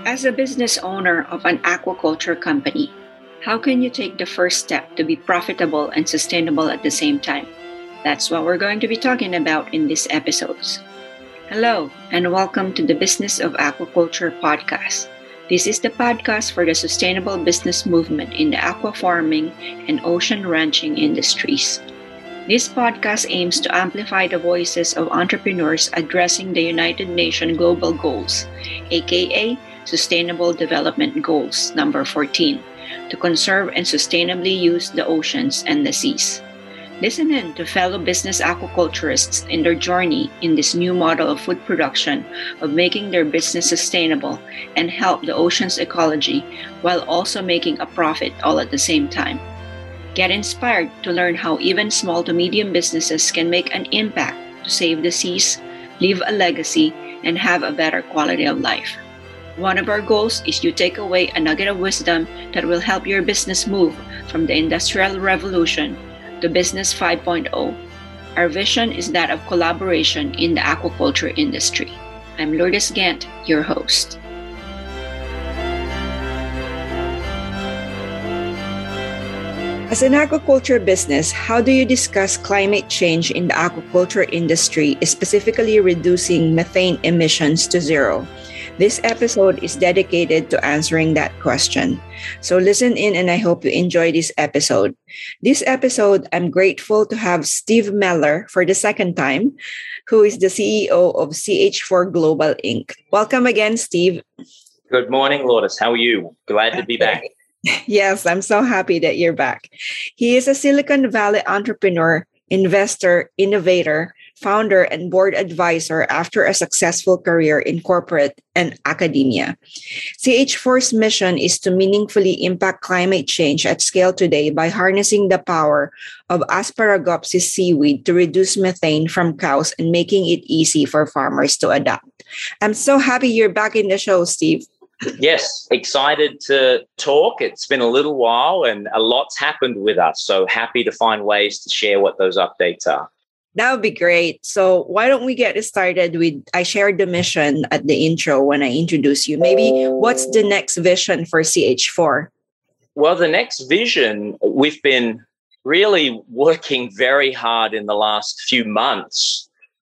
As a business owner of an aquaculture company, how can you take the first step to be profitable and sustainable at the same time? That's what we're going to be talking about in these episodes. Hello, and welcome to the Business of Aquaculture podcast. This is the podcast for the sustainable business movement in the aqua farming and ocean ranching industries. This podcast aims to amplify the voices of entrepreneurs addressing the United Nations Global Goals, aka Sustainable Development Goals number 14, to conserve and sustainably use the oceans and the seas. Listen in to fellow business aquaculturists in their journey in this new model of food production of making their business sustainable and help the ocean's ecology while also making a profit all at the same time. Get inspired to learn how even small to medium businesses can make an impact to save the seas, leave a legacy, and have a better quality of life. One of our goals is to take away a nugget of wisdom that will help your business move from the Industrial Revolution to Business 5.0. Our vision is that of collaboration in the aquaculture industry. I'm Lourdes Gant, your host. As an aquaculture business, how do you discuss climate change in the aquaculture industry, specifically reducing methane emissions to zero? This episode is dedicated to answering that question. So listen in and I hope you enjoy this episode. This episode, I'm grateful to have Steve Meller for the second time, who is the CEO of CH4 Global Inc. Welcome again, Steve. Good morning, Lourdes. How are you? Glad to be back. Yes, I'm so happy that you're back. He is a Silicon Valley entrepreneur, investor, innovator, founder, and board advisor after a successful career in corporate and academia. CH4's mission is to meaningfully impact climate change at scale today by harnessing the power of Asparagopsis seaweed to reduce methane from cows and making it easy for farmers to adopt. I'm so happy you're back in the show, Steve. Yes, excited to talk. It's been a little while and a lot's happened with us. So happy to find ways to share what those updates are. That would be great. So why don't we get started with, I shared the mission at the intro when I introduced you. Maybe what's the next vision for CH4? Well, the next vision, we've been really working very hard in the last few months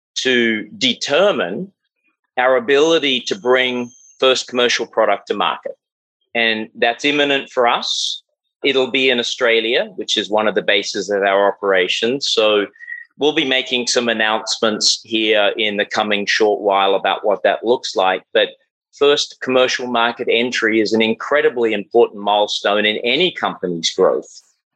to determine our ability to bring first commercial product to market. And that's imminent for us. It'll be in Australia, which is one of the bases of our operations. So we'll be making some announcements here in the coming short while about what that looks like. But first commercial market entry is an incredibly important milestone in any company's growth.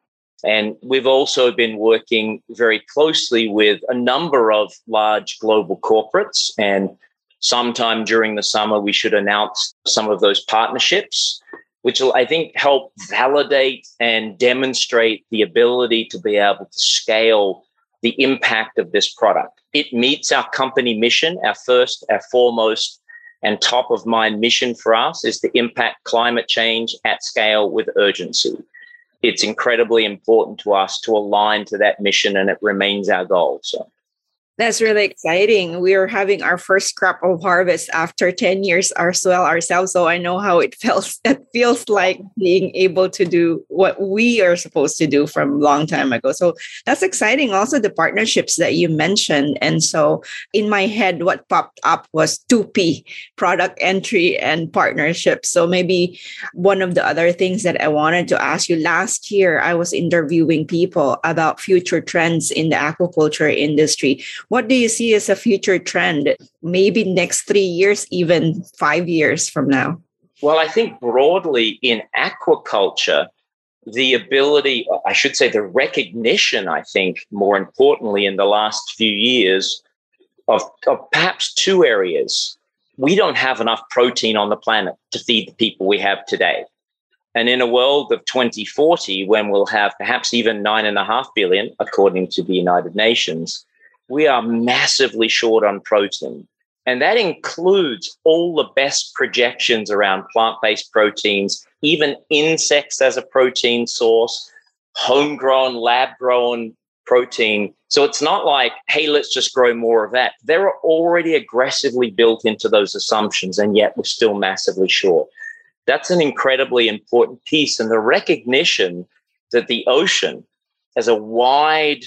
And we've also been working very closely with a number of large global corporates, and sometime during the summer, we should announce some of those partnerships, which will, I think, help validate and demonstrate the ability to be able to scale the impact of this product. It meets our company mission. Our first, our foremost, and top of mind mission for us is to impact climate change at scale with urgency. It's incredibly important to us to align to that mission, and it remains our goal. So that's really exciting. We are having our first crop of harvest after 10 years ourselves. So I know how it feels like being able to do what we are supposed to do from a long time ago. So that's exciting. Also, the partnerships that you mentioned. And so in my head, what popped up was 2P, product entry and partnerships. So maybe one of the other things that I wanted to ask you, last year, I was interviewing people about future trends in the aquaculture industry. What do you see as a future trend, maybe next 3 years, even 5 years from now? Well, I think broadly in aquaculture, the ability, I should say the recognition, I think, more importantly in the last few years of perhaps two areas. We don't have enough protein on the planet to feed the people we have today. And in a world of 2040, when we'll have perhaps even 9.5 billion, according to the United Nations, we are massively short on protein. And that includes all the best projections around plant-based proteins, even insects as a protein source, homegrown, lab-grown protein. So it's not like, hey, let's just grow more of that. They're already aggressively built into those assumptions, and yet we're still massively short. That's an incredibly important piece. And the recognition that the ocean as a wide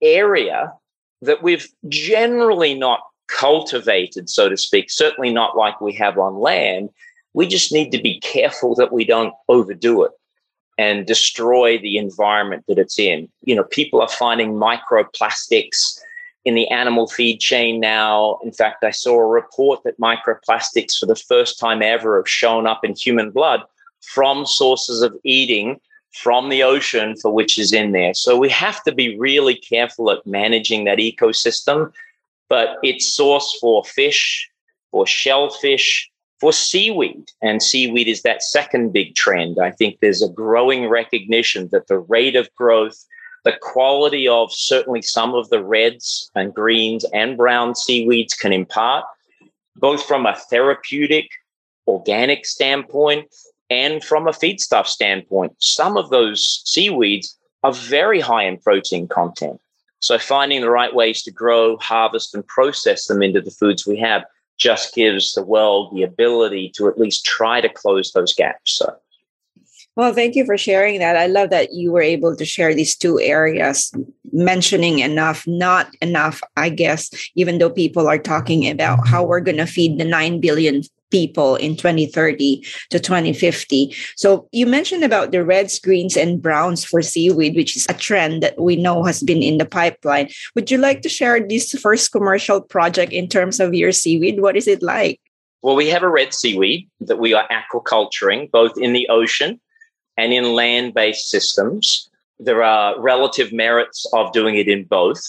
area that we've generally not cultivated, so to speak, certainly not like we have on land. We just need to be careful that we don't overdo it and destroy the environment that it's in. You know, people are finding microplastics in the animal feed chain now. In fact, I saw a report that microplastics for the first time ever have shown up in human blood from sources of eating from the ocean for which is in there. So we have to be really careful at managing that ecosystem, but it's source for fish, for shellfish, for seaweed. And seaweed is that second big trend. I think there's a growing recognition that the rate of growth, the quality of certainly some of the reds and greens and brown seaweeds can impart, both from a therapeutic, organic standpoint and from a feedstuff standpoint. Some of those seaweeds are very high in protein content. So finding the right ways to grow, harvest, and process them into the foods we have just gives the world the ability to at least try to close those gaps. So. Well, thank you for sharing that. I love that you were able to share these two areas, mentioning enough, not enough, I guess, even though people are talking about how we're going to feed the 9 billion people in 2030 to 2050. So you mentioned about the reds, greens, and browns for seaweed, which is a trend that we know has been in the pipeline. Would you like to share this first commercial project in terms of your seaweed? What is it like? Well, we have a red seaweed that we are aquaculturing, both in the ocean and in land-based systems. There are relative merits of doing it in both.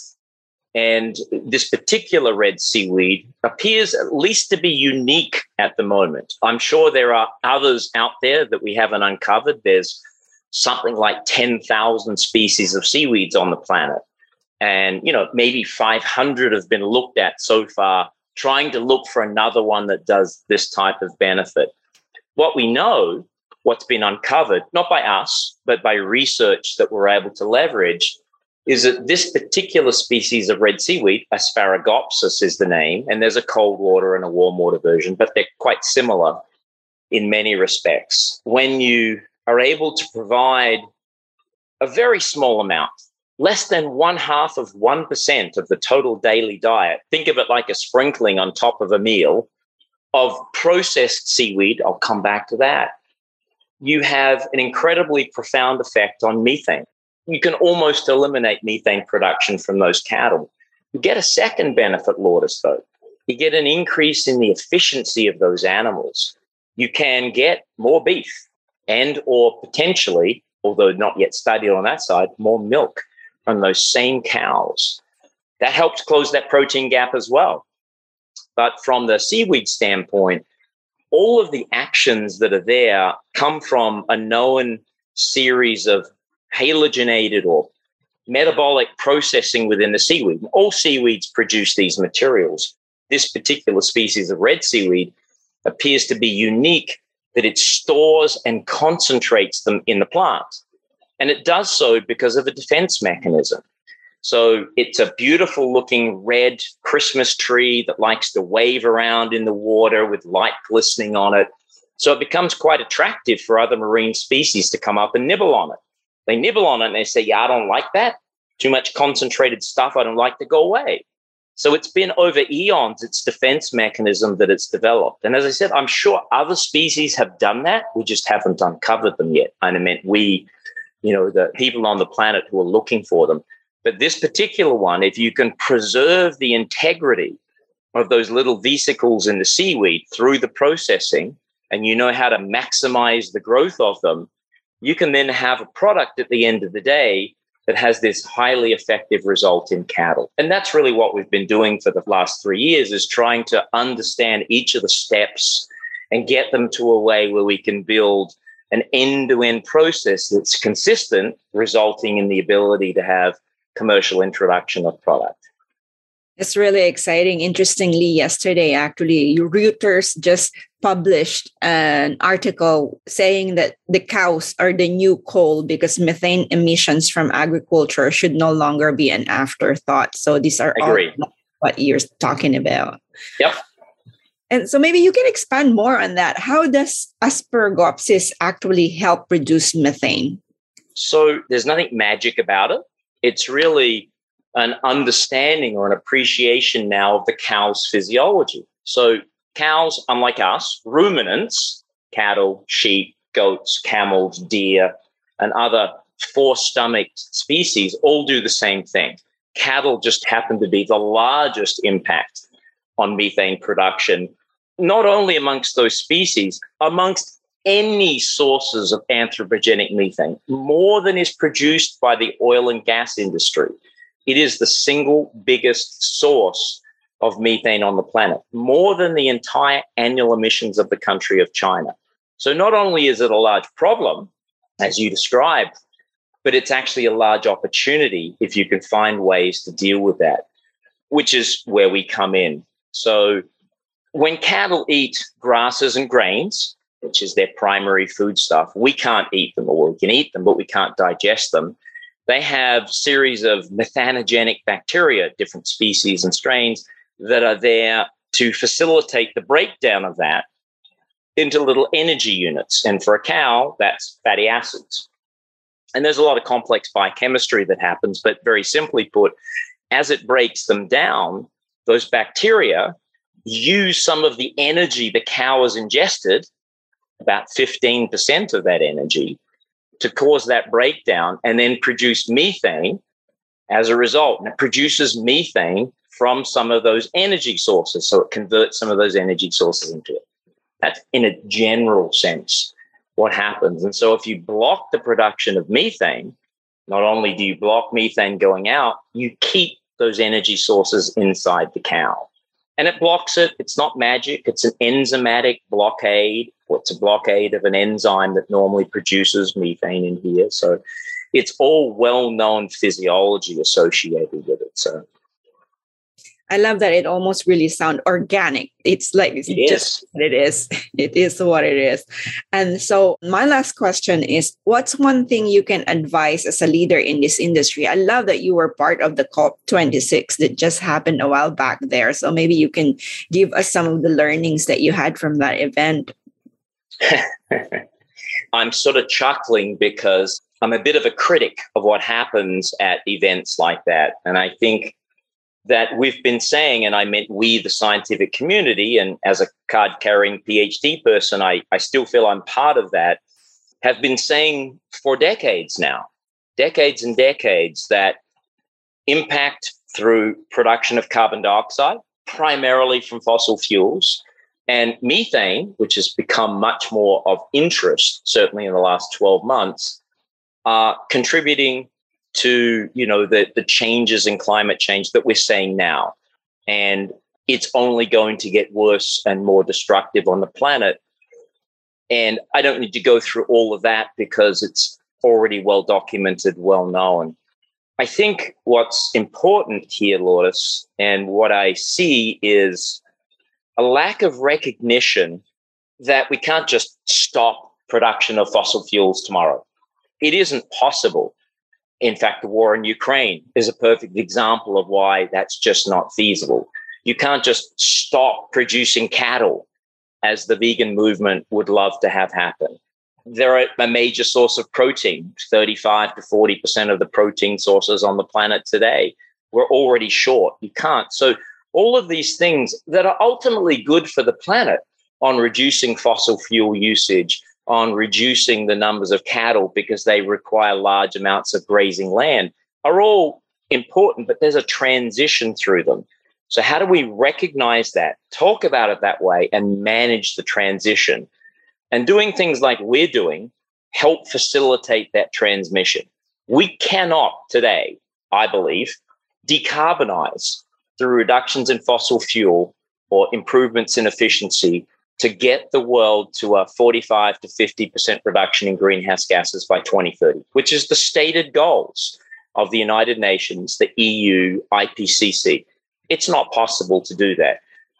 And this particular red seaweed appears at least to be unique at the moment. I'm sure there are others out there that we haven't uncovered. There's something like 10,000 species of seaweeds on the planet. And, you know, maybe 500 have been looked at so far, trying to look for another one that does this type of benefit. What we know, what's been uncovered, not by us, but by research that we're able to leverage, is that this particular species of red seaweed, Asparagopsis is the name, and there's a cold water and a warm water version, but they're quite similar in many respects. When you are able to provide a very small amount, less than 0.5% of the total daily diet, think of it like a sprinkling on top of a meal, of processed seaweed, I'll come back to that, you have an incredibly profound effect on methane. You can almost eliminate methane production from those cattle. You get a second benefit, Lourdes, though. You get an increase in the efficiency of those animals. You can get more beef and or potentially, although not yet studied on that side, more milk from those same cows. That helps close that protein gap as well. But from the seaweed standpoint, all of the actions that are there come from a known series of halogenated or metabolic processing within the seaweed. All seaweeds produce these materials. This particular species of red seaweed appears to be unique that it stores and concentrates them in the plant. And it does so because of a defense mechanism. So it's a beautiful looking red Christmas tree that likes to wave around in the water with light glistening on it. So it becomes quite attractive for other marine species to come up and nibble on it. They nibble on it and they say, yeah, I don't like that. Too much concentrated stuff. I don't like to go away. So it's been over eons, its defense mechanism that it's developed. And as I said, I'm sure other species have done that. We just haven't uncovered them yet. And I meant we, you know, the people on the planet who are looking for them. But this particular one, if you can preserve the integrity of those little vesicles in the seaweed through the processing, and you know how to maximize the growth of them, you can then have a product at the end of the day that has this highly effective result in cattle. And that's really what we've been doing for the last 3 years, is trying to understand each of the steps and get them to a way where we can build an end-to-end process that's consistent, resulting in the ability to have commercial introduction of product. It's really exciting. Interestingly, yesterday, actually, Reuters just published an article saying that the cows are the new coal because methane emissions from agriculture should no longer be an afterthought. So these are all what you're talking about. Yep. And so maybe you can expand more on that. How does Aspergopsis actually help reduce methane? So there's nothing magic about it. It's really an understanding or an appreciation now of the cow's physiology. So cows, unlike us, ruminants, cattle, sheep, goats, camels, deer, and other four-stomached species all do the same thing. Cattle just happen to be the largest impact on methane production, not only amongst those species, amongst any sources of anthropogenic methane, more than is produced by the oil and gas industry. It is the single biggest source of methane on the planet, more than the entire annual emissions of the country of China. So not only is it a large problem, as you described, but it's actually a large opportunity if you can find ways to deal with that, which is where we come in. So when cattle eat grasses and grains, which is their primary foodstuff, we can't eat them, or we can eat them, but we can't digest them. They have a series of methanogenic bacteria, different species and strains, that are there to facilitate the breakdown of that into little energy units. And for a cow, that's fatty acids. And there's a lot of complex biochemistry that happens, but very simply put, as it breaks them down, those bacteria use some of the energy the cow has ingested, about 15% of that energy, to cause that breakdown and then produce methane as a result. And it produces methane from some of those energy sources. So it converts some of those energy sources into it. That's in a general sense what happens. And so if you block the production of methane, not only do you block methane going out, you keep those energy sources inside the cow. And it blocks it. It's not magic. It's an enzymatic blockade. It's a blockade of an enzyme that normally produces methane in here. So it's all well-known physiology associated with it. So I love that it almost really sounds organic. It's like it's just what it is. It is what it is. And so my last question is, what's one thing you can advise as a leader in this industry? I love that you were part of the COP26 that just happened a while back there. So maybe you can give us some of the learnings that you had from that event. I'm sort of chuckling because I'm a bit of a critic of what happens at events like that. And I think that we've been saying, and I meant we, the scientific community, and as a card-carrying PhD person, I still feel I'm part of that, have been saying for decades now, decades and decades, that impact through production of carbon dioxide, primarily from fossil fuels, and methane, which has become much more of interest, certainly in the last 12 months, are contributing to, the changes in climate change that we're seeing now. And it's only going to get worse and more destructive on the planet. And I don't need to go through all of that because it's already well documented, well known. I think what's important here, Lourdes, and what I see is a lack of recognition that we can't just stop production of fossil fuels tomorrow. It isn't possible. In fact, the war in Ukraine is a perfect example of why that's just not feasible. You can't just stop producing cattle, as the vegan movement would love to have happen. They're a major source of protein. 35 to 40% of the protein sources on the planet today, we're already short. You can't. So all of these things that are ultimately good for the planet on reducing fossil fuel usage, on reducing the numbers of cattle because they require large amounts of grazing land, are all important, but there's a transition through them. So how do we recognize that, talk about it that way, and manage the transition? And doing things like we're doing help facilitate that transmission. We cannot today, I believe, decarbonize through reductions in fossil fuel or improvements in efficiency to get the world to a 45 to 50% reduction in greenhouse gases by 2030, which is the stated goals of the United Nations, the EU, IPCC. It's not possible to do that.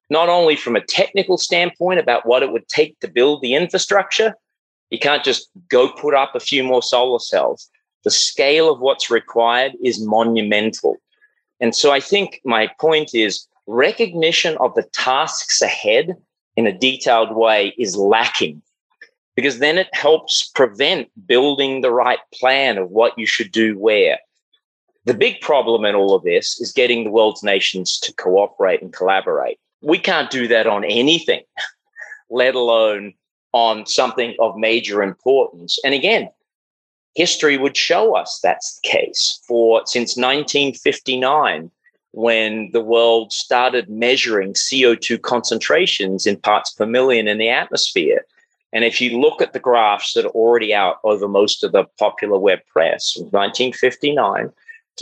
not only from a technical standpoint about what it would take to build the infrastructure. You can't just go put up a few more solar cells. The scale of what's required is monumental. And so I think my point is recognition of the tasks ahead in a detailed way is lacking, because then it helps prevent building the right plan of what you should do where. The big problem in all of this is getting the world's nations to cooperate and collaborate. We can't do that on anything, let alone on something of major importance. And again, history would show us that's the case. Since 1959, when the world started measuring CO2 concentrations in parts per million in the atmosphere. And if you look at the graphs that are already out over most of the popular web press, from 1959 to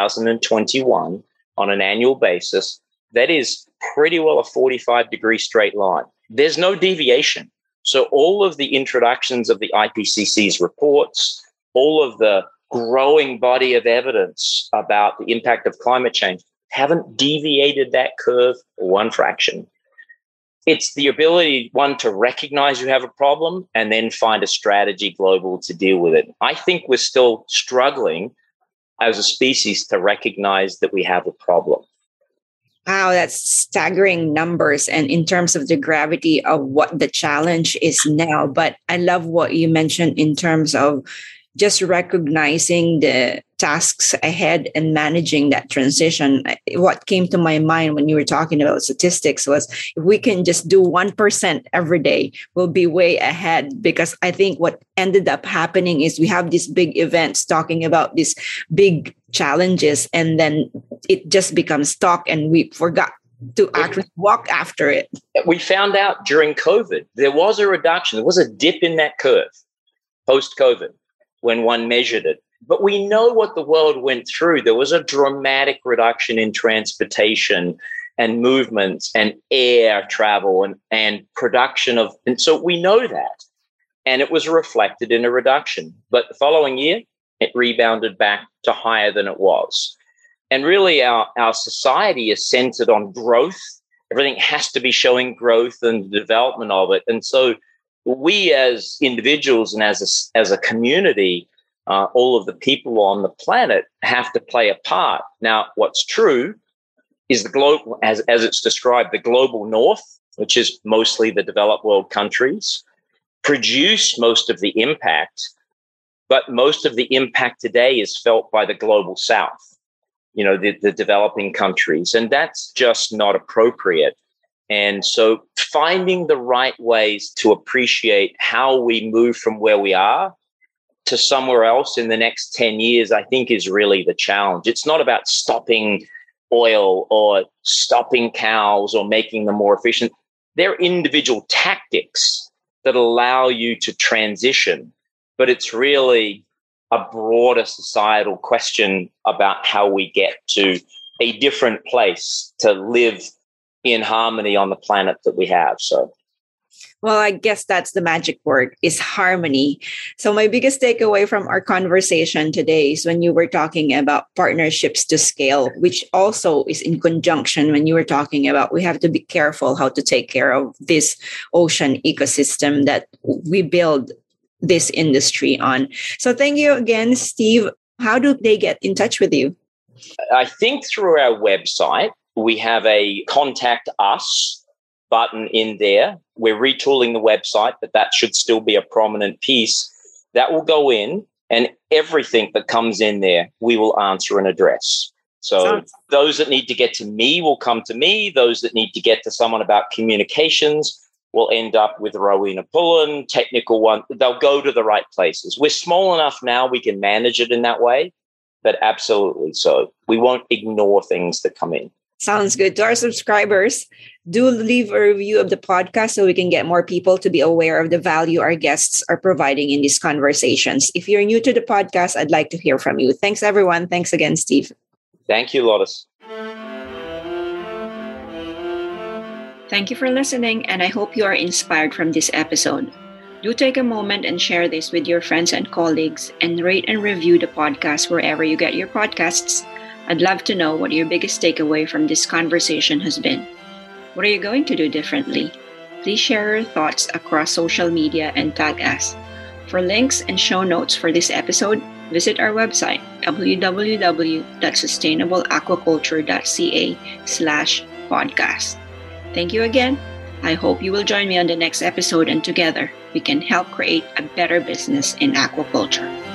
2021 on an annual basis, that is pretty well a 45-degree straight line. There's no deviation. So all of the introductions of the IPCC's reports, all of the growing body of evidence about the impact of climate change haven't deviated that curve one fraction. It's the ability, one, to recognize you have a problem and then find a strategy global to deal with it. I think we're still struggling as a species to recognize that we have a problem. Wow, that's staggering numbers, and in terms of the gravity of what the challenge is now. But I love what you mentioned in terms of just recognizing the tasks ahead and managing that transition. What came to my mind when you were talking about statistics was if we can just do 1% every day, we'll be way ahead. Because I think what ended up happening is we have these big events talking about these big challenges, and then it just becomes talk and we forgot to actually walk after it. We found out during COVID, there was a reduction. There was a dip in that curve post-COVID when one measured it. But we know what the world went through. There was a dramatic reduction in transportation and movements and air travel and production of, and so we know that. And it was reflected in a reduction. But the following year, it rebounded back to higher than it was. And really our society is centered on growth. Everything has to be showing growth and the development of it. And so we as individuals and as a community, all of the people on the planet have to play a part. Now, what's true is the global, as it's described, the global north, which is mostly the developed world countries, produce most of the impact, but most of the impact today is felt by the global south, the developing countries, and that's just not appropriate. And so finding the right ways to appreciate how we move from where we are to somewhere else in the next 10 years, I think is really the challenge. It's not about stopping oil or stopping cows or making them more efficient. They're individual tactics that allow you to transition, but it's really a broader societal question about how we get to a different place to live in harmony on the planet that we have. So, well, I guess that's the magic word, is harmony. So my biggest takeaway from our conversation today is when you were talking about partnerships to scale, which also is in conjunction when you were talking about we have to be careful how to take care of this ocean ecosystem that we build this industry on. So thank you again, Steve. How do they get in touch with you? I think through our website, we have a contact us button in there. We're retooling the website, but that should still be a prominent piece. That will go in, and everything that comes in there, we will answer and address. So those that need to get to me will come to me. Those that need to get to someone about communications will end up with Rowena Pullen, technical one. They'll go to the right places. We're small enough now we can manage it in that way, but absolutely so. We won't ignore things that come in. Sounds good. To our subscribers, do leave a review of the podcast so we can get more people to be aware of the value our guests are providing in these conversations. If you're new to the podcast, I'd like to hear from you. Thanks, everyone. Thanks again, Steve. Thank you, Lotus. Thank you for listening, and I hope you are inspired from this episode. Do take a moment and share this with your friends and colleagues, and rate and review the podcast wherever you get your podcasts. I'd love to know what your biggest takeaway from this conversation has been. What are you going to do differently? Please share your thoughts across social media and tag us. For links and show notes for this episode, visit our website, www.sustainableaquaculture.ca/podcast. Thank you again. I hope you will join me on the next episode, and together we can help create a better business in aquaculture.